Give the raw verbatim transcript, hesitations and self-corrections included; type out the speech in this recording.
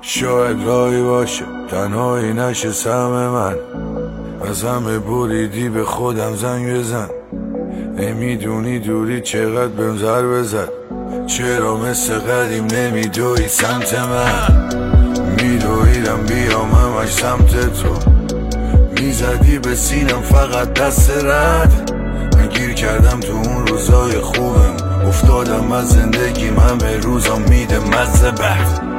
شاید راهی باشه تنهایی نشه سهم من، از همه بریدی به خودم زنگ بزن. نمیدونی دوری چقدر بهم ضربه زد، چرا مثل قدیم نمیدوی سمت من. میدویدم بیام همش سمت تو، میزدی به سینم فقط دست رد. من گیر کردم تو اون روزای خوبم، افتادم از زندگیم همه روزا میده مزه بد.